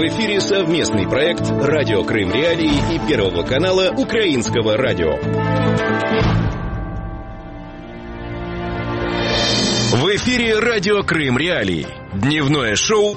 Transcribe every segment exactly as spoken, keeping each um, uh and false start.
В эфире совместный проект «Радио Крым Реалии» и Первого канала Украинского радио. В эфире «Радио Крым Реалии». Дневное шоу.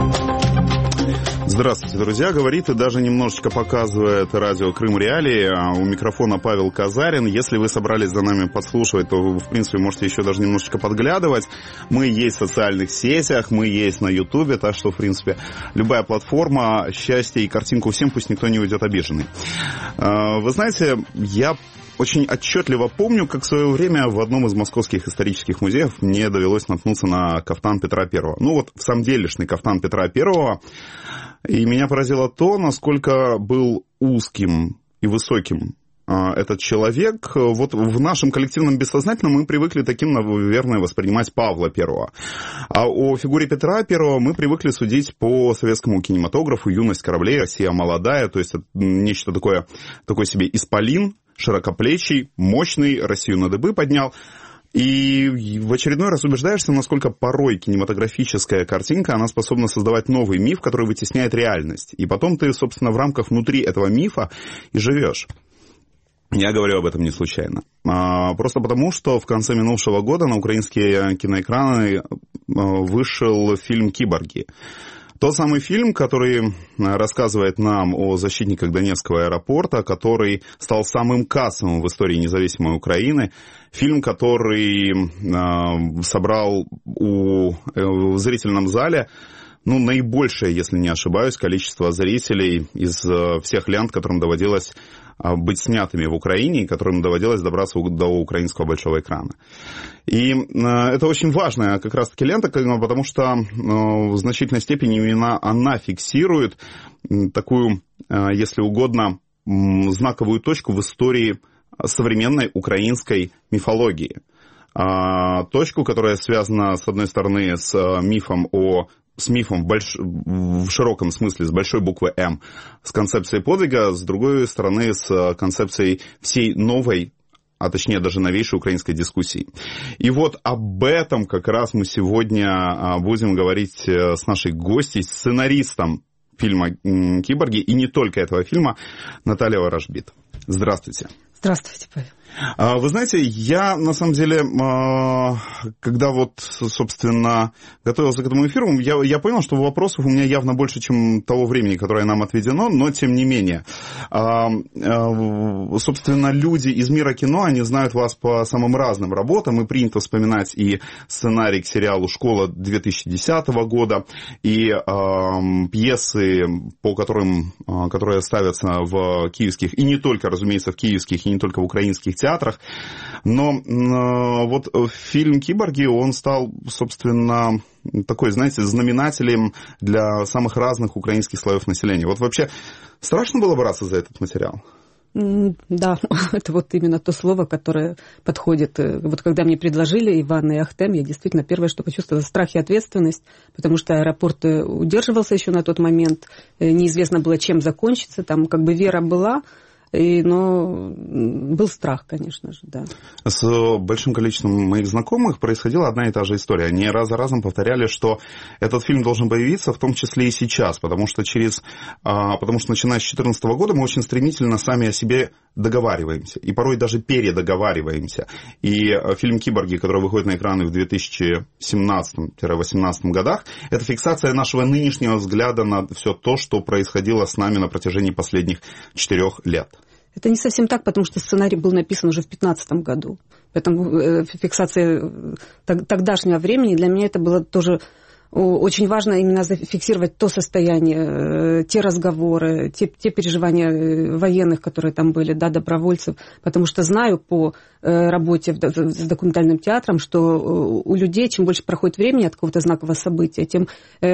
Здравствуйте, друзья. Говорит и даже немножечко показывает радио Крым Реалии. У микрофона Павел Казарин. Если вы собрались за нами подслушивать, то вы, в принципе, можете еще даже немножечко подглядывать. Мы есть в социальных сетях, мы есть на Ютубе, так что, в принципе, любая платформа, счастье и картинку всем, пусть никто не уйдет обиженный. Вы знаете, я очень отчетливо помню, как в свое время в одном из московских исторических музеев мне довелось наткнуться на кафтан Петра Первого. Ну вот, в самом делешный кафтан Петра Первого. И меня поразило то, насколько был узким и высоким этот человек. Вот в нашем коллективном бессознательном мы привыкли таким, наверное, воспринимать Павла Первого. А о фигуре Петра Первого мы привыкли судить по советскому кинематографу «Юность кораблей», «Россия молодая», то есть нечто такое, такой себе исполин, широкоплечий, мощный, Россию на дыбы поднял. И в очередной раз убеждаешься, насколько порой кинематографическая картинка, она способна создавать новый миф, который вытесняет реальность. И потом ты, собственно, в рамках внутри этого мифа и живешь. Я говорю об этом не случайно. А, просто потому, что в конце минувшего года на украинские киноэкраны вышел фильм «Киборги». Тот самый фильм, который рассказывает нам о защитниках Донецкого аэропорта, который стал самым кассовым в истории независимой Украины. Фильм, который э, собрал у, э, в зрительном зале ну, наибольшее, если не ошибаюсь, количество зрителей из э, всех лент, которым доводилось э, быть снятыми в Украине и которым доводилось добраться до украинского большого экрана. И э, это очень важная как раз-таки лента, потому что э, в значительной степени именно она фиксирует э, такую, э, если угодно, э, знаковую точку в истории современной украинской мифологии. Э, точку, которая связана, с одной стороны, с э, мифом о с мифом в, больш... в широком смысле, с большой буквы «М», с концепцией подвига, с другой стороны, с концепцией всей новой, а точнее даже новейшей украинской дискуссии. И вот об этом как раз мы сегодня будем говорить с нашей гостьей, сценаристом фильма «Киборги», и не только этого фильма, Наталья Ворожбит. Здравствуйте. Здравствуйте, Павел. Вы знаете, я, на самом деле, когда вот, собственно, готовился к этому эфиру, я, я понял, что вопросов у меня явно больше, чем того времени, которое нам отведено, но тем не менее. Собственно, люди из мира кино, они знают вас по самым разным работам, и принято вспоминать и сценарий к сериалу «Школа» две тысячи десятого года, и пьесы, по которым, которые ставятся в киевских, и не только, разумеется, в киевских, и не только в украинских театрах, но э, вот фильм «Киборги», он стал, собственно, такой, знаете, знаменателем для самых разных украинских слоев населения. Вот вообще страшно было браться за этот материал? Да, это вот именно то слово, которое подходит. Вот когда мне предложили Иван и Ахтем, я действительно первое, что почувствовала, страх и ответственность, потому что аэропорт удерживался еще на тот момент, неизвестно было, чем закончится, там как бы вера была, И, но был страх, конечно же, да. С большим количеством моих знакомых происходила одна и та же история. Они раз за разом повторяли, что этот фильм должен появиться, в том числе и сейчас, потому что, через, потому что начиная с две тысячи четырнадцатого года мы очень стремительно сами о себе договариваемся, и порой даже передоговариваемся. И фильм «Киборги», который выходит на экраны в две тысячи семнадцатом — две тысячи восемнадцатом годах, это фиксация нашего нынешнего взгляда на все то, что происходило с нами на протяжении последних четырех лет. Это не совсем так, потому что сценарий был написан уже в две тысячи пятнадцатом году. Поэтому фиксация тогдашнего времени для меня это было тоже очень важно именно зафиксировать то состояние, те разговоры, те, те переживания военных, которые там были, да, добровольцев. Потому что знаю по работе с документальным театром, что у людей, чем больше проходит времени от какого-то знакового события, тем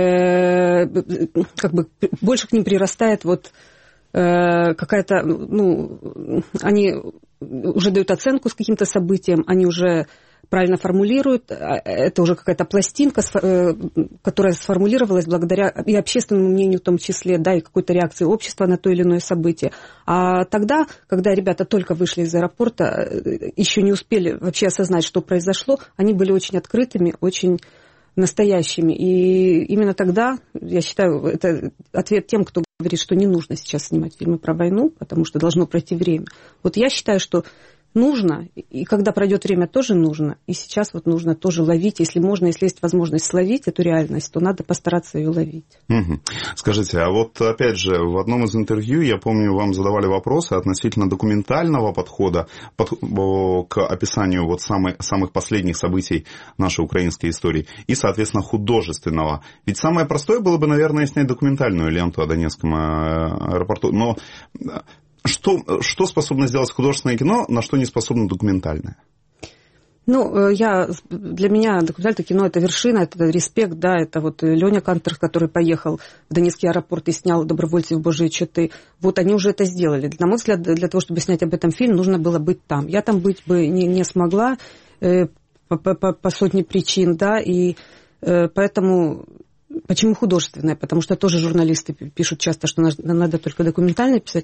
как бы больше к ним прирастает вот какая-то, ну, они уже дают оценку с каким-то событием, они уже правильно формулируют, это уже какая-то пластинка, которая сформулировалась благодаря и общественному мнению в том числе, да, и какой-то реакции общества на то или иное событие. А тогда, когда ребята только вышли из аэропорта, еще не успели вообще осознать, что произошло, они были очень открытыми, очень настоящими. И именно тогда, я считаю, это ответ тем, кто говорит, что не нужно сейчас снимать фильмы про войну, потому что должно пройти время. Вот я считаю, что нужно, и когда пройдет время, тоже нужно. И сейчас вот нужно тоже ловить, если можно, если есть возможность словить эту реальность, то надо постараться ее ловить. Угу. Скажите, а вот опять же, в одном из интервью, я помню, вам задавали вопросы относительно документального подхода под, к описанию вот самых, самых последних событий нашей украинской истории и, соответственно, художественного. Ведь самое простое было бы, наверное, снять документальную ленту о Донецком аэропорту, но... Что, что способно сделать художественное кино, на что не способно документальное? Ну, я, для меня документальное кино – это вершина, это респект, да, это вот Леня Кантер, который поехал в Донецкий аэропорт и снял «Добровольцев Божьей Четы». Вот они уже это сделали. На мой взгляд, для того, чтобы снять об этом фильм, нужно было быть там. Я там быть бы не, не смогла э, по, по, по сотне причин, да, и э, поэтому... Почему художественное? Потому что тоже журналисты пишут часто, что надо только документально писать.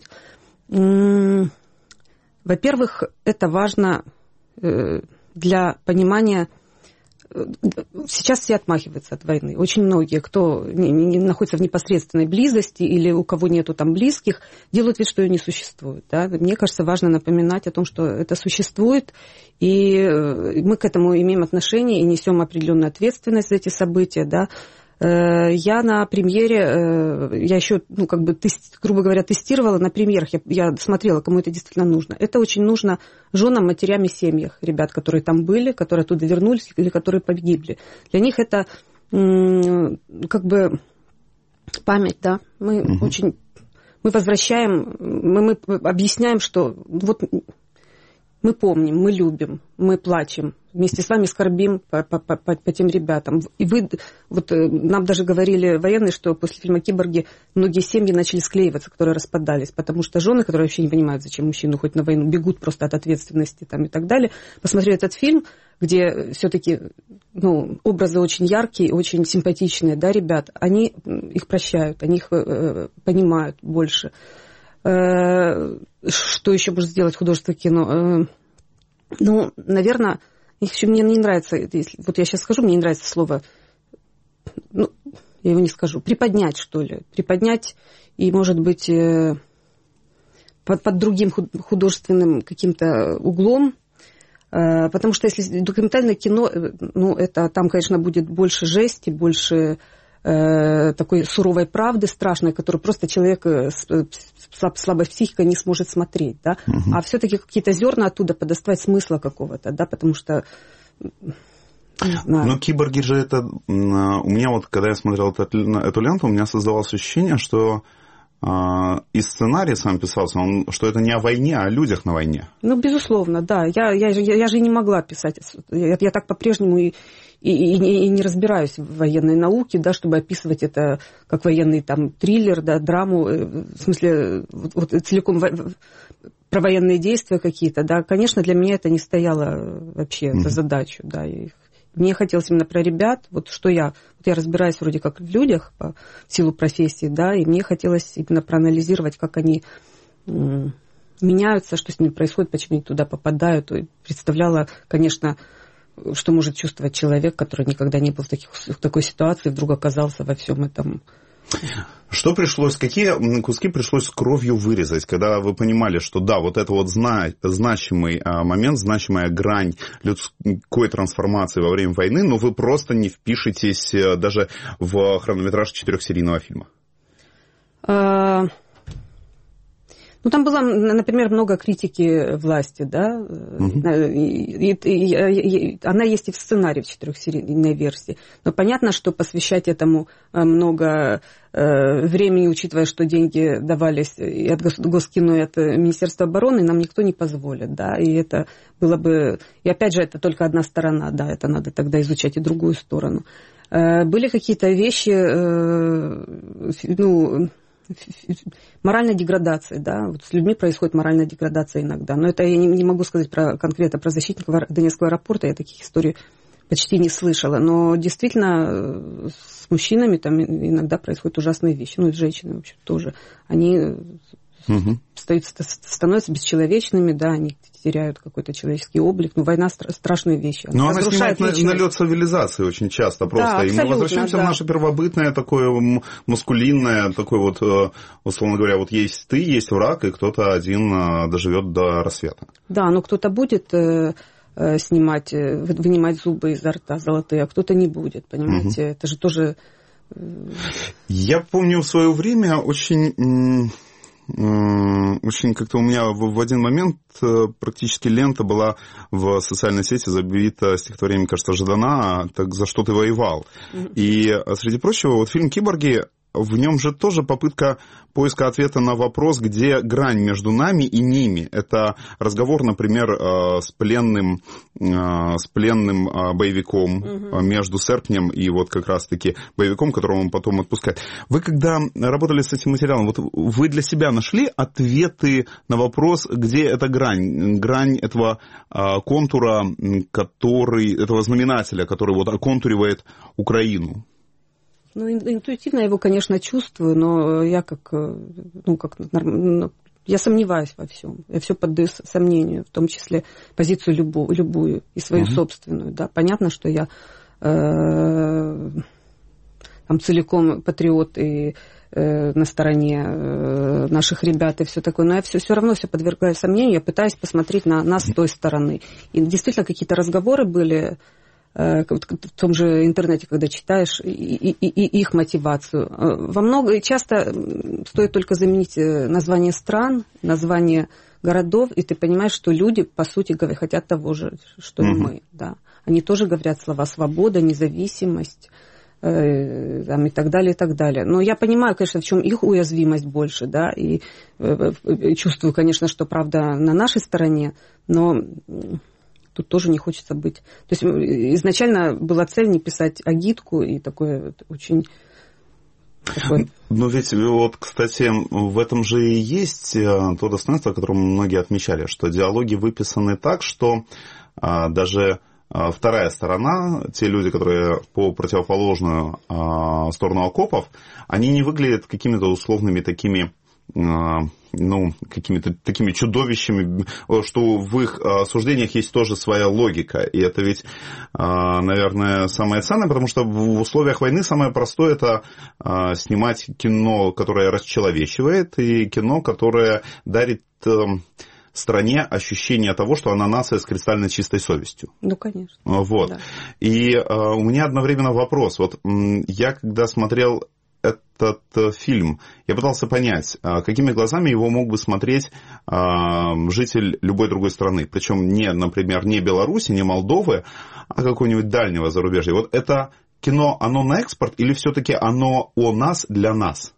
Во-первых, это важно для понимания... Сейчас все отмахиваются от войны. Очень многие, кто не, не находится в непосредственной близости или у кого нету там близких, делают вид, что ее не существует. Да? Мне кажется, важно напоминать о том, что это существует, и мы к этому имеем отношение и несем определенную ответственность за эти события, да. Я на премьере, я еще, ну, как бы, тест, грубо говоря, тестировала на премьерах, я, я смотрела, кому это действительно нужно. Это очень нужно женам, матерям и семьях ребят, которые там были, которые оттуда вернулись или которые погибли. Для них это как бы память, да. Мы угу. очень, мы возвращаем, мы, мы объясняем, что вот мы помним, мы любим, мы плачем. Вместе с вами скорбим по, по, по, по тем ребятам. И вы, вот нам даже говорили военные, что после фильма «Киборги» многие семьи начали склеиваться, которые распадались, потому что жены, которые вообще не понимают, зачем мужчина уходит на войну, бегут просто от ответственности там, и так далее. Посмотрели этот фильм, где все-таки ну, образы очень яркие, очень симпатичные, да, ребят, они их прощают, они их э, понимают больше. Э, что еще может сделать художественное кино? Э, ну, наверное... Еще мне не нравится, если, вот я сейчас скажу, мне не нравится слово, ну, я его не скажу, приподнять, что ли, приподнять и, может быть, э, под, под другим художественным каким-то углом, э, потому что если документальное кино, ну, это там, конечно, будет больше жести, больше э, такой суровой правды страшной, которую просто человек с, с слабой психикой не сможет смотреть, да, угу. А все-таки какие-то зерна оттуда подоставать смысла какого-то, да, потому что, не знаю. Но «Киборги» же это, у меня вот, когда я смотрел эту, эту ленту, у меня создавалось ощущение, что и сценарий сам писался, он, что это не о войне, а о людях на войне. Ну, безусловно, да. Я, я, я, я же не могла писать. Я, я так по-прежнему и, и, и, и не разбираюсь в военной науке, да, чтобы описывать это как военный там, триллер, да, драму, в смысле, вот, вот, целиком про военные действия какие-то. Да. Конечно, для меня это не стояло вообще, mm-hmm. за задачу. Да, и мне хотелось именно про ребят, вот что я, вот я разбираюсь вроде как в людях по в силу профессии, да, и мне хотелось именно проанализировать, как они м, меняются, что с ними происходит, почему они туда попадают. И представляла, конечно, что может чувствовать человек, который никогда не был в, таких, в такой ситуации, вдруг оказался во всем этом. Что пришлось, какие куски пришлось кровью вырезать, когда вы понимали, что да, вот это вот зна, значимый момент, значимая грань людской трансформации во время войны, но вы просто не впишетесь даже в хронометраж четырехсерийного фильма? А... Ну, там было, например, много критики власти, да, угу. и, и, и, и, она есть и в сценарии в четырехсерийной версии. Но понятно, что посвящать этому много э, времени, учитывая, что деньги давались и от Госкино, и от Министерства обороны, нам никто не позволит, да, и это было бы... И опять же, это только одна сторона, да, это надо тогда изучать и другую сторону. Э, были какие-то вещи, э, ну... моральная деградация, да, вот с людьми происходит моральная деградация иногда, но это я не, не могу сказать про, конкретно про защитников Донецкого аэропорта, я таких историй почти не слышала, но действительно с мужчинами там иногда происходят ужасные вещи, ну и с женщинами, в общем, тоже, они угу. становятся бесчеловечными, да, они теряют какой-то человеческий облик. Ну, война стра- страшная вещь. Но она снимает на, налет цивилизации очень часто просто. Да, и мы возвращаемся да. в наше первобытное, такое маскулинное, такое вот, условно говоря, вот есть ты, есть враг, и кто-то один доживет до рассвета. Да, но кто-то будет э, э, снимать, вынимать зубы изо рта золотые, а кто-то не будет, понимаете? Угу. Это же тоже... Э... Я помню в свое время очень... Очень как-то у меня в один момент практически лента была в социальной сети забита стихотворением, кажется, Ждана «Так за что ты воевал?». Mm-hmm. И, среди прочего, вот фильм «Киборги», в нем же тоже попытка поиска ответа на вопрос, где грань между нами и ними. Это разговор, например, с пленным, с пленным боевиком угу. между Серпнем и вот как раз-таки боевиком, которого он потом отпускает. Вы когда работали с этим материалом, вот вы для себя нашли ответы на вопрос, где эта грань, грань этого контура, который, этого знаменателя, который вот оконтуривает Украину? Ну, интуитивно я его, конечно, чувствую, но я как, ну, как, я сомневаюсь во всем. Я все поддаю сомнению, в том числе позицию любую, любую и свою uh-huh. собственную. Да. Понятно, что я э, там целиком патриот и э, на стороне э, наших ребят и все такое, но я все, все равно все подвергаю сомнению, я пытаюсь посмотреть на нас с той стороны. И действительно какие-то разговоры были... в том же интернете, когда читаешь, и, и, и их мотивацию. Во много, часто стоит только заменить название стран, название городов, и ты понимаешь, что люди, по сути, хотят того же, что и мы. Да. Они тоже говорят слова «свобода», «независимость», э, там, и так далее, и так далее. Но я понимаю, конечно, в чем их уязвимость больше, да, и э, чувствую, конечно, что правда на нашей стороне, но... Тут тоже не хочется быть. То есть изначально была цель не писать агитку и такое очень... Такое... Но ведь вот, кстати, в этом же и есть то достоинство, о котором многие отмечали, что диалоги выписаны так, что а, даже а, вторая сторона, те люди, которые по противоположную а, сторону окопов, они не выглядят какими-то условными такими... ну, какими-то такими чудовищами, что в их суждениях есть тоже своя логика. И это ведь, наверное, самое ценное, потому что в условиях войны самое простое – это снимать кино, которое расчеловечивает, и кино, которое дарит стране ощущение того, что она нация с кристально чистой совестью. Ну, конечно. Вот. Да. И у меня одновременно вопрос. Вот я, когда смотрел этот фильм, я пытался понять, какими глазами его мог бы смотреть житель любой другой страны. Причем не, например, не Беларуси, не Молдовы, а какого-нибудь дальнего зарубежья. Вот это кино, оно на экспорт или все-таки оно о нас для нас?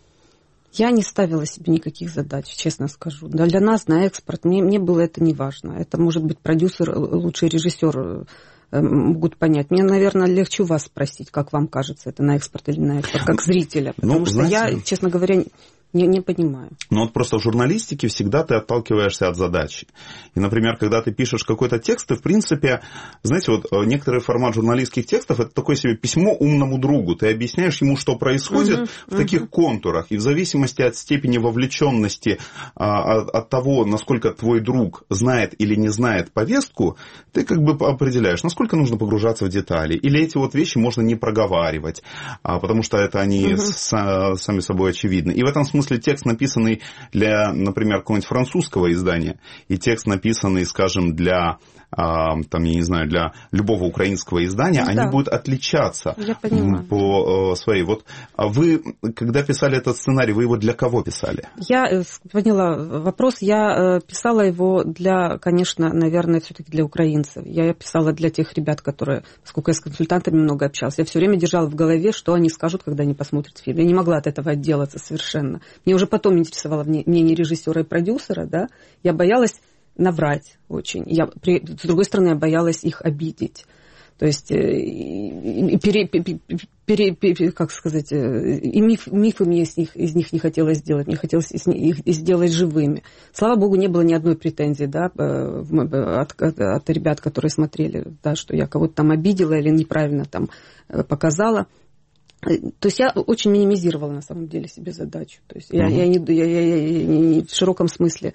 Я не ставила себе никаких задач, честно скажу. Для нас на экспорт мне, мне было это не важно. Это может быть продюсер, лучший режиссер могут понять. Мне, наверное, легче вас спросить, как вам кажется, это на экспорт или на экспорт, как зрителя. Потому ну, что знаете, я, честно говоря, не, не понимаю. Ну вот просто в журналистике всегда ты отталкиваешься от задачи. И, например, когда ты пишешь какой-то текст, ты, в принципе, знаете, вот некоторый формат журналистских текстов, это такое себе письмо умному другу. Ты объясняешь ему, что происходит uh-huh, в uh-huh. таких контурах. И в зависимости от степени вовлеченности, от, от того, насколько твой друг знает или не знает повестку, ты как бы определяешь, насколько нужно погружаться в детали. Или эти вот вещи можно не проговаривать, потому что это они uh-huh. с, сами собой очевидны. И в этом смысле В смысле, текст, написанный для, например, какого-нибудь французского издания, и текст, написанный, скажем, для, там, я не знаю, для любого украинского издания, ну, они да. будут отличаться по своей. Вот вы, когда писали этот сценарий, вы его для кого писали? Я поняла вопрос. Я писала его для, конечно, наверное, все-таки для украинцев. Я писала для тех ребят, которые, поскольку я с консультантами много общалась, я все время держала в голове, что они скажут, когда они посмотрят фильм. Я не могла от этого отделаться совершенно. Мне уже потом интересовало мнение режиссера и продюсера, да. Я боялась наврать очень. Я, при, с другой стороны, я боялась их обидеть. То есть, и, и пере, пере, пере, как сказать, и миф, мифы мне из них, из них не хотелось сделать, мне хотелось их сделать живыми. Слава богу, не было ни одной претензии, да, от, от, от ребят, которые смотрели, да, что я кого-то там обидела или неправильно там показала. То есть я очень минимизировала, на самом деле, себе задачу. То есть я, mm-hmm. я, не, я, я, я не в широком смысле,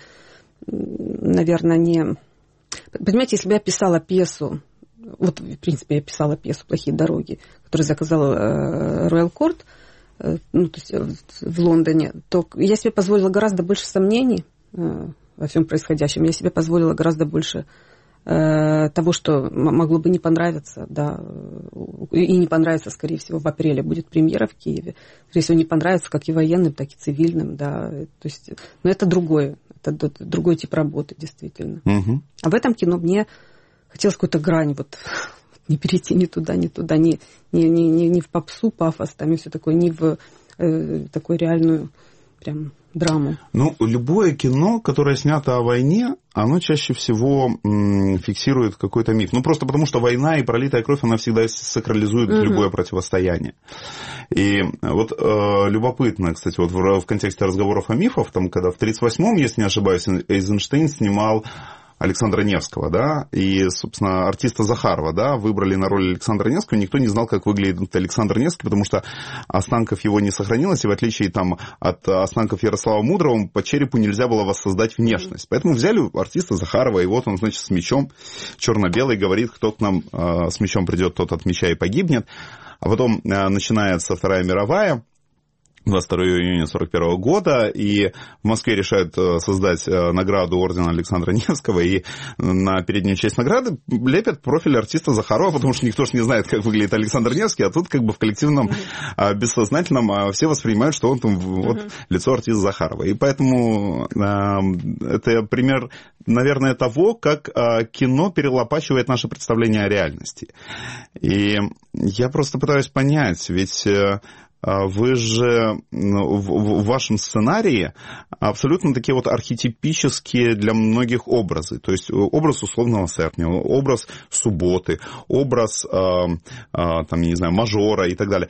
наверное, не... Понимаете, если бы я писала пьесу, вот, в принципе, я писала пьесу «Плохие дороги», которую заказал Royal Court, ну, то есть в Лондоне, то я себе позволила гораздо больше сомнений во всем происходящем. Я себе позволила гораздо больше того, что могло бы не понравиться, да, и не понравится, скорее всего, в апреле будет премьера в Киеве. Скорее всего, не понравится как и военным, так и цивильным, да. То есть, но это другое, это другой тип работы, действительно. Угу. А в этом кино мне хотелось какую-то грань, вот, не перейти ни туда, ни туда, ни, ни, ни, ни в попсу, пафос, там и все такое, ни в э, такую реальную прям драму. Ну, любое кино, которое снято о войне, оно чаще всего м, фиксирует какой-то миф. Ну, просто потому, что война и пролитая кровь, она всегда сакрализует mm-hmm. любое противостояние. И вот э, любопытно, кстати, вот в, в контексте разговоров о мифах, там, когда в тридцать восьмом, если не ошибаюсь, Эйзенштейн снимал Александра Невского, да, и, собственно, артиста Захарова, да, выбрали на роль Александра Невского, никто не знал, как выглядит Александр Невский, потому что останков его не сохранилось, и в отличие там, от останков Ярослава Мудрого, по черепу нельзя было воссоздать внешность. Поэтому взяли артиста Захарова, и вот он, значит, с мечом, черно-белый, говорит, кто к нам э, с мечом придет, тот от меча и погибнет. А потом э, начинается Вторая мировая, двадцать второго июня сорок первого года, и в Москве решают создать награду ордена Александра Невского, и на переднюю часть награды лепят профиль артиста Захарова, потому что никто же не знает, как выглядит Александр Невский, а тут как бы в коллективном mm-hmm. бессознательном все воспринимают, что он там вот mm-hmm. лицо артиста Захарова. И поэтому это пример, наверное, того, как кино перелопачивает наше представление о реальности. И я просто пытаюсь понять, ведь... Вы же в вашем сценарии абсолютно такие вот архетипические для многих образы. То есть образ условного серпня, образ субботы, образ, там, не знаю, мажора и так далее.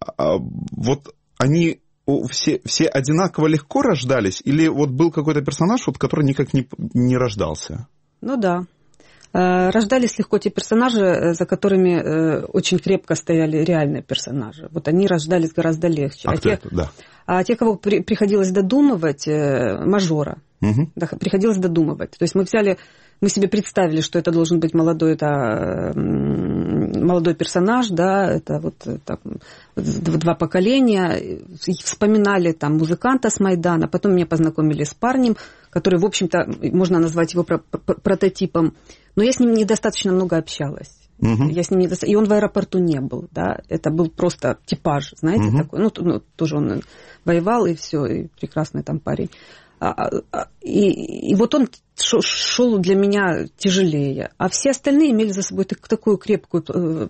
Вот они все, все одинаково легко рождались? Или вот был какой-то персонаж, вот, который никак не, не рождался? Ну да. Рождались легко те персонажи, за которыми очень крепко стояли реальные персонажи. Вот они рождались гораздо легче. А, а, те, да. а те, кого при, приходилось додумывать, мажора, угу. да, приходилось додумывать. То есть мы взяли, мы себе представили, что это должен быть молодой, это, молодой персонаж, да, это вот так, два поколения. Вспоминали там музыканта с Майдана, потом меня познакомили с парнем, который, в общем-то, можно назвать его прототипом. Но я с ним недостаточно много общалась. Uh-huh. Я с ним недоста... И он в аэропорту не был, да. Это был просто типаж, знаете, uh-huh. такой. Ну, ну, тоже он воевал, и все, и прекрасный там парень. А, а, и, и вот он шел для меня тяжелее. А все остальные имели за собой так, такую крепкую,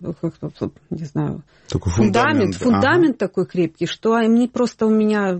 не знаю, такой фундамент, фундамент, фундамент ага. такой крепкий, что они просто у меня...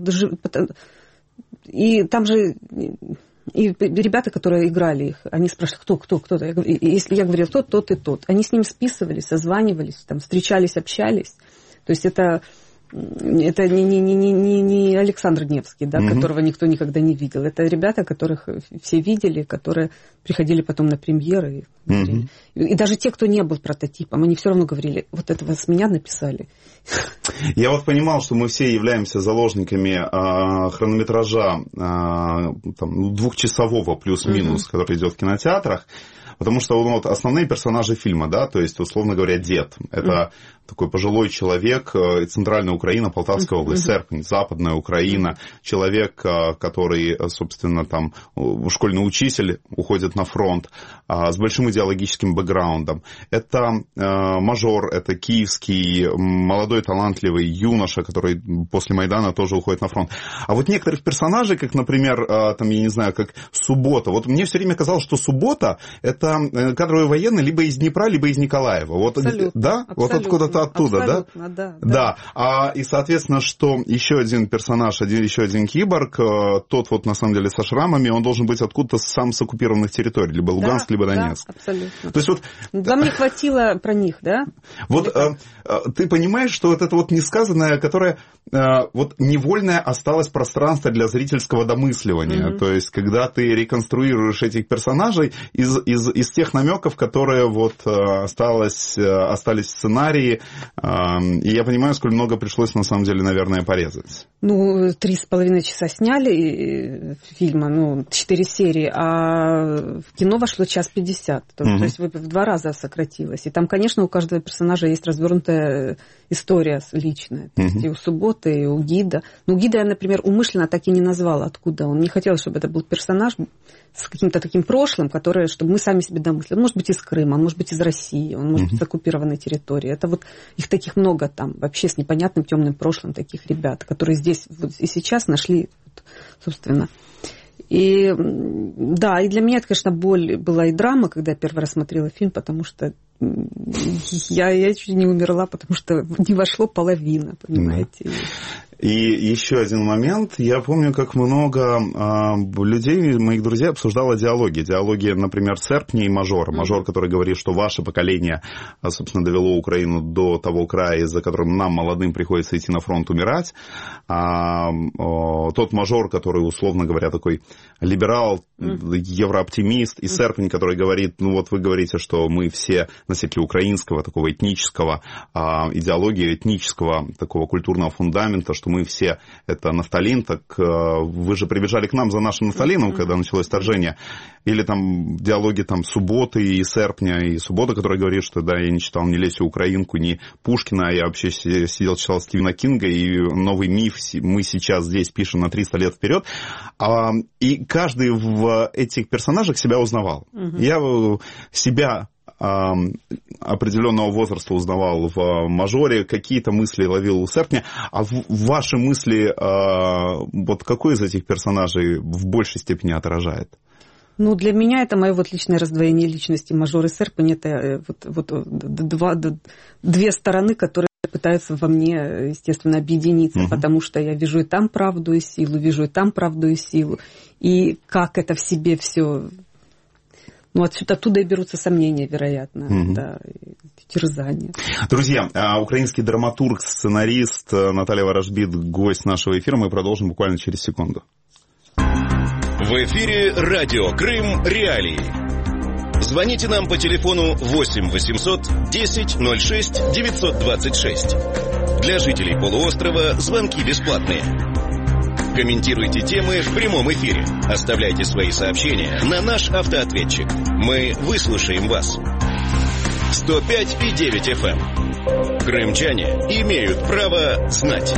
И там же... И ребята, которые играли их, они спрашивали, кто, кто, кто. И если я говорила, тот, тот и тот. Они с ним списывались, созванивались, там, встречались, общались. То есть это, это не, не, не, не, не Александр Невский, да, угу. которого никто никогда не видел. Это ребята, которых все видели, которые приходили потом на премьеры. И, угу. и даже те, кто не был прототипом, они все равно говорили, вот этого с меня написали. Я вот понимал, что мы все являемся заложниками а, хронометража а, там, двухчасового плюс-минус, uh-huh. который идет в кинотеатрах, потому что ну, вот, основные персонажи фильма, да, то есть, условно говоря, дед. Это uh-huh. такой пожилой человек, центральная Украина, Полтавская uh-huh. область, Серпень, западная Украина, человек, который, собственно, там, школьный учитель, уходит на фронт, а, с большим идеологическим бэкграундом. Это а, мажор, это киевский молодой талантливый юноша, который после Майдана тоже уходит на фронт. А вот некоторых персонажей, как, например, там, я не знаю, как Суббота. Вот мне все время казалось, что Суббота – это кадровый военный либо из Днепра, либо из Николаева. Вот, абсолютно. Да? Абсолютно. Вот откуда-то оттуда, абсолютно, да? Да, да. да. А, и, соответственно, что еще один персонаж, один, еще один киборг, тот вот, на самом деле, со шрамами, он должен быть откуда-то сам с оккупированных территорий, либо Луганск, да, либо Донецк. Да, абсолютно. То есть вот... Вам не хватило про них, да? Вот э, ты понимаешь, что вот это вот несказанное, которое э, вот невольное осталось пространство для зрительского домысливания. Mm-hmm. То есть, когда ты реконструируешь этих персонажей из, из, из тех намеков, которые вот осталось, остались в сценарии, И я понимаю, сколь много пришлось, на самом деле, наверное, порезать. Ну, три с половиной часа сняли фильма, ну, четыре серии, а в кино вошло час пятьдесят. То, mm-hmm. то есть в два раза сократилось. И там, конечно, у каждого персонажа есть развернутая история личная. То mm-hmm. есть и у Субботы, и у Гида. Ну, Гида я, например, умышленно так и не назвала, откуда он. Не хотела, чтобы это был персонаж с каким-то таким прошлым, которое, чтобы мы сами себе домыслили. Он может быть из Крыма, он может быть из России, он может mm-hmm. быть с оккупированной территории. Это вот их таких много там, вообще с непонятным темным прошлым таких ребят, которые здесь вот и сейчас нашли, собственно. И да, и для меня это, конечно, боль была и драма, когда я первый раз смотрела фильм, потому что я, я чуть не умерла, потому что не вошло половина, понимаете. Mm-hmm. И еще один момент. Я помню, как много э, людей, моих друзей, обсуждало диалоги. Диалоги, например, Серпня и Мажора. Мажор, который говорит, что ваше поколение, собственно, довело Украину до того края, из-за которым нам, молодым, приходится идти на фронт умирать. А, а, тот Мажор, который, условно говоря, такой либерал, mm. еврооптимист, и Серпень, который говорит, ну вот вы говорите, что мы все носители украинского, такого этнического, а, идеологии, этнического, такого культурного фундамента, что мы все это нафталин, так вы же прибежали к нам за нашим нафталином, mm-hmm. когда началось вторжение. Или там диалоги там Субботы и Серпня, и Суббота, которая говорит, что да, я не читал ни Лесю Украинку, ни Пушкина, я вообще сидел, читал Стивена Кинга, и новый миф мы сейчас здесь пишем на триста лет вперед. И каждый в этих персонажах себя узнавал. Mm-hmm. Я себя определенного возраста узнавал в Мажоре, какие-то мысли ловил у Серпня. А ваши мысли, вот какой из этих персонажей в большей степени отражает? Ну, для меня это мое вот личное раздвоение личности. Мажор и Серпень — это вот, вот два, две стороны, которые пытаются во мне, естественно, объединиться, угу. потому что я вижу и там правду и силу, вижу и там правду и силу. И как это в себе все... Ну, отсюда, оттуда и берутся сомнения, вероятно, mm-hmm. да, терзания. Друзья, украинский драматург, сценарист Наталья Ворожбит, гость нашего эфира. Мы продолжим буквально через секунду. В эфире радио Крым Реалии. Звоните нам по телефону восемь восемьсот десять ноль шесть девятьсот двадцать шесть. Для жителей полуострова звонки бесплатные. Комментируйте темы в прямом эфире. Оставляйте свои сообщения на наш автоответчик. Мы выслушаем вас. сто пять и девять эф эм. Крымчане имеют право знать.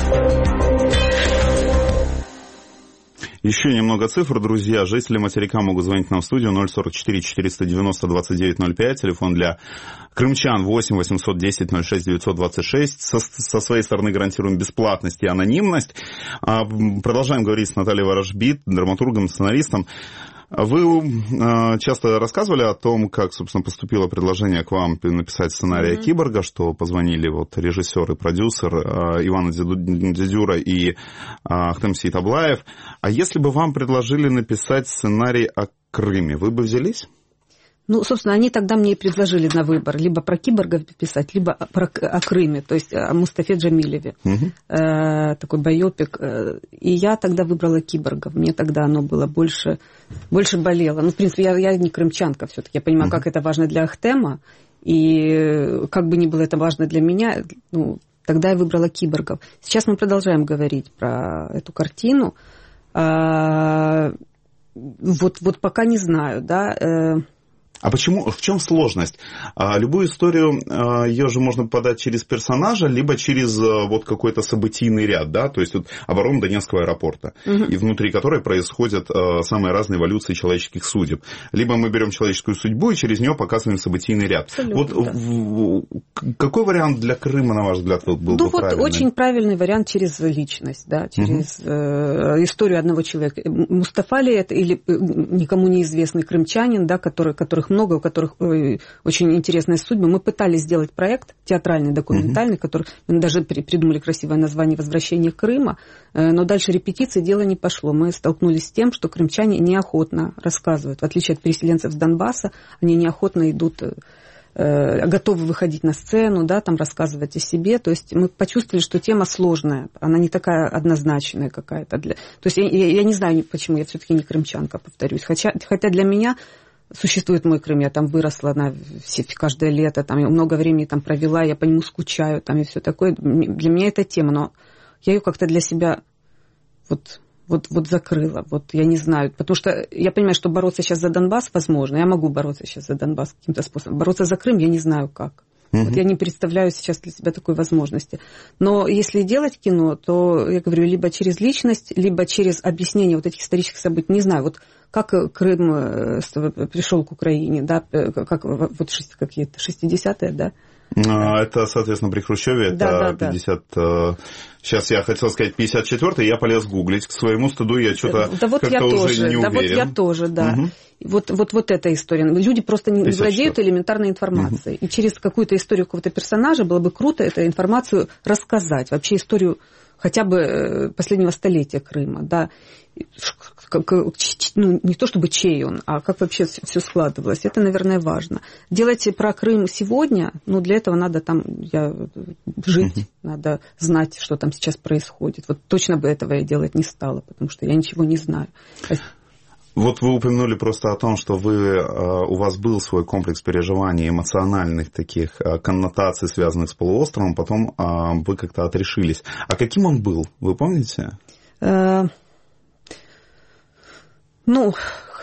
Еще немного цифр, друзья. Жители материка могут звонить нам в студию ноль сорок четыре четыреста девяносто двадцать девять ноль пять. Телефон для крымчан восемь восемьсот десять ноль шесть девятьсот двадцать шесть. Со, со своей стороны гарантируем бесплатность и анонимность. Продолжаем говорить с Натальей Ворожбит, драматургом, сценаристом. Вы часто рассказывали о том, как, собственно, поступило предложение к вам написать сценарий mm-hmm. «Киборга», что позвонили вот режиссер и продюсер Иван Дедюра и Ахтем Сейтаблаев. А если бы вам предложили написать сценарий о Крыме, вы бы взялись? Ну, собственно, они тогда мне и предложили на выбор либо про киборга писать, либо про, о Крыме, то есть о Мустафе Джамилеве. Угу. Э, такой байопик. И я тогда выбрала киборга. Мне тогда оно было больше, больше болело. Ну, в принципе, я, я не крымчанка все-таки. Я понимаю, угу. как это важно для Ахтема. И как бы ни было это важно для меня, ну, тогда я выбрала киборгов. Сейчас мы продолжаем говорить про эту картину. Э, вот, вот пока не знаю, да. Э, А почему, в чем сложность? Любую историю, ее же можно подать через персонажа, либо через вот какой-то событийный ряд, да, то есть вот оборона Донецкого аэропорта, угу. и внутри которой происходят самые разные эволюции человеческих судеб. Либо мы берем человеческую судьбу и через нее показываем событийный ряд. Абсолютно, вот да. в, какой вариант для Крыма, на ваш взгляд, был бы ну, вот правильный? Очень правильный вариант через личность, да, через угу. э, историю одного человека. Мустафа ли это или никому неизвестный крымчанин, да, который, которых много, у которых ой, очень интересная судьба. Мы пытались сделать проект театральный, документальный, uh-huh. который мы даже придумали красивое название «Возвращение Крыма», но дальше репетиции дело не пошло. Мы столкнулись с тем, что крымчане неохотно рассказывают. В отличие от переселенцев с Донбасса, они неохотно идут, готовы выходить на сцену, да, там рассказывать о себе. То есть мы почувствовали, что тема сложная, она не такая однозначная какая-то. Для... То есть я, я, я не знаю, почему, я все-таки не крымчанка, повторюсь. Хотя, хотя для меня существует мой Крым, я там выросла на все, каждое лето, там я много времени там провела, я по нему скучаю, там и все такое. Для меня это тема, но я ее как-то для себя вот, вот, вот закрыла. Вот я не знаю, потому что я понимаю, что бороться сейчас за Донбасс возможно, я могу бороться сейчас за Донбасс каким-то способом. Бороться за Крым я не знаю как. Uh-huh. Вот я не представляю сейчас для себя такой возможности. Но если делать кино, то, я говорю, либо через личность, либо через объяснение вот этих исторических событий. Не знаю, вот как Крым пришел к Украине, да, как вот какие-то шестидесятые, да? Это, соответственно, при Хрущеве, это да, да, пятьдесят... Да. Сейчас я хотел сказать пятьдесят четвёртый, я полез гуглить. К своему стыду я что-то да вот как-то я уже тоже, не да уверен. Вот я тоже, да. Угу. Вот, вот, вот эта история. Люди просто не владеют элементарной информацией. Угу. И через какую-то историю какого-то персонажа было бы круто эту информацию рассказать. Вообще историю хотя бы последнего столетия Крыма, да. Как, ну, не то чтобы чей он, а как вообще все складывалось. Это, наверное, важно. Делать про Крым сегодня, ну, для этого надо там я, жить, uh-huh. надо знать, что там сейчас происходит. Вот точно бы этого я делать не стала, потому что я ничего не знаю. Вот вы упомянули просто о том, что вы, у вас был свой комплекс переживаний, эмоциональных таких коннотаций, связанных с полуостровом, потом вы как-то отрешились. А каким он был, вы помните? Ну,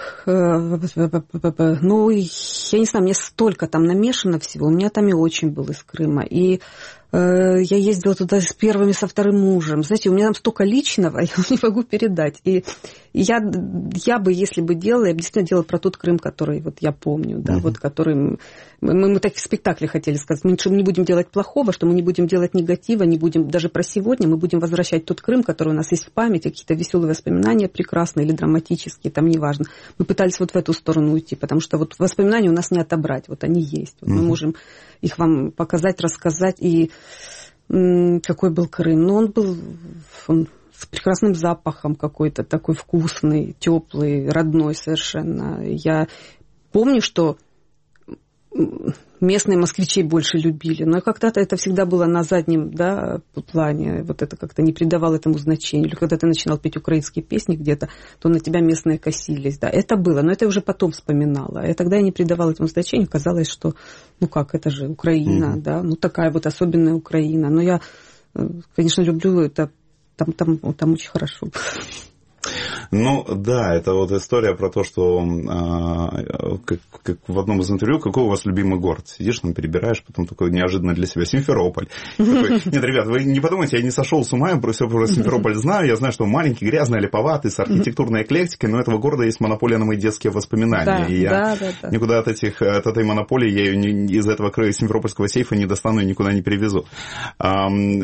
ну, я не знаю, мне столько там намешано всего. У меня там и очень был из Крыма. И э, я ездила туда с первым и со вторым мужем. Знаете, у меня там столько личного, я не могу передать. И я, я бы, если бы делала, я бы действительно делала про тот Крым, который вот я помню, да, mm-hmm. вот который... Мы, мы такие спектакли хотели сказать, мы, что мы не будем делать плохого, что мы не будем делать негатива, не будем даже про сегодня, мы будем возвращать тот Крым, который у нас есть в памяти, какие-то веселые воспоминания прекрасные или драматические, там неважно. Мы пытались вот в эту сторону уйти, потому что вот воспоминания у нас не отобрать, вот они есть. Вот mm-hmm. мы можем их вам показать, рассказать. И м- какой был Крым? Ну, он был... Он, с прекрасным запахом какой-то, такой вкусный, теплый, родной совершенно. Я помню, что местные москвичей больше любили, но когда-то это всегда было на заднем, да, плане, вот это как-то не придавало этому значения. Или когда ты начинал петь украинские песни где-то, то на тебя местные косились, да, это было, но это я уже потом вспоминала. И тогда я не придавала этому значения, казалось, что, ну как, это же Украина, mm-hmm. да, ну такая вот особенная Украина. Но я, конечно, люблю это. Там, там, там очень хорошо. Ну, да, это вот история про то, что э, как, как в одном из интервью, какой у вас любимый город? Сидишь там, перебираешь, потом такой неожиданно для себя Симферополь. Такой, нет, ребят, вы не подумайте, я не сошел с ума, я про все про Симферополь знаю, я знаю, что он маленький, грязный, липоватый, с архитектурной эклектикой, но у этого города есть монополия на мои детские воспоминания. Да, и я да, да, да. никуда от, этих, от этой монополии, я ее не, из этого симферопольского сейфа не достану и никуда не перевезу. А,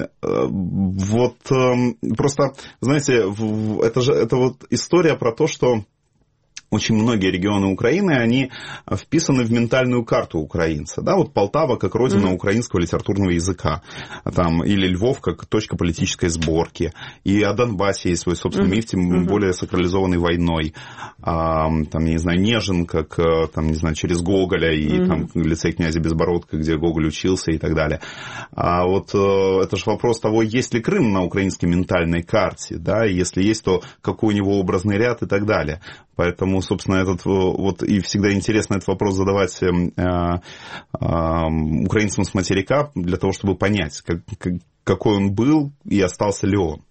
вот просто, знаете, это же это вот история про то, что очень многие регионы Украины, они вписаны в ментальную карту украинца. Да, вот Полтава как родина mm-hmm. украинского литературного языка. Там, или Львов как точка политической сборки. И о Донбассе есть свой собственный mm-hmm. миф, тем mm-hmm. более сакрализованный войной. А, там, не знаю, Нежин, как, там, не знаю, через Гоголя и mm-hmm. там лицей князя Безбородка, где Гоголь учился и так далее. А вот это же вопрос того, есть ли Крым на украинской ментальной карте, да, и если есть, то какой у него образный ряд и так далее. Поэтому, собственно, этот вот и всегда интересно этот вопрос задавать э, э, украинцам с материка для того, чтобы понять, как, как, какой он был и остался ли он.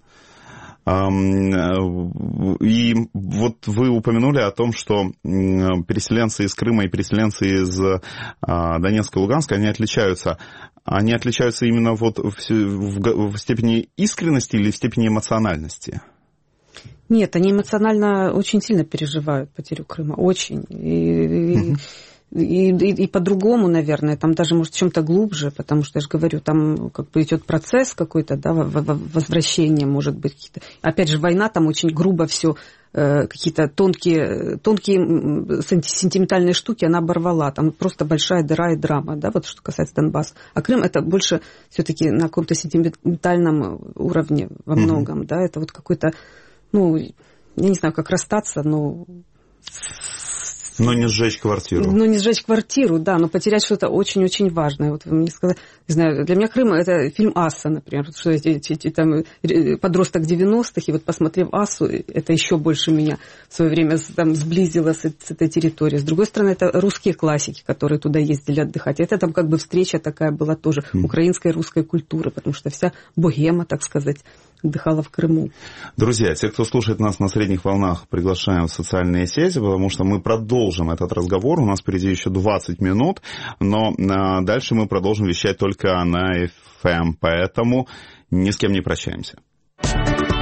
И вот вы упомянули о том, что переселенцы из Крыма и переселенцы из Донецка и Луганска, они отличаются. Они отличаются именно вот в, в, в степени искренности или в степени эмоциональности? Нет, они эмоционально очень сильно переживают потерю Крыма, очень. И, угу. и, и, и по-другому, наверное, там даже, может, в чем-то глубже, потому что, я же говорю, там как бы идет процесс какой-то, да, возвращения, может быть, какие-то. Опять же, война, там очень грубо все, какие-то тонкие, тонкие сентиментальные штуки она оборвала. Там просто большая дыра и драма, да, вот что касается Донбасса. А Крым это больше все-таки на каком-то сентиментальном уровне во многом, угу. да, это вот какой-то. Ну, я не знаю, как расстаться, но Но не сжечь квартиру. Но не сжечь квартиру, да, но потерять что-то очень-очень важное. Вот вы мне сказали, не знаю, для меня Крым — это фильм «Асса», например, что эти, эти, эти там подросток девяностых, и вот посмотрев «Ассу», это еще больше меня в свое время там сблизило с, с этой территорией. С другой стороны, это русские классики, которые туда ездили отдыхать. Это там как бы встреча такая была тоже mm. украинской и русской культуры, потому что вся богема, так сказать, отдыхала в Крыму. Друзья, те, кто слушает нас на средних волнах, приглашаем в социальные сети, потому что мы продолжим этот разговор. У нас впереди еще двадцать минут, но а, дальше мы продолжим вещать только на эф эм, поэтому ни с кем не прощаемся.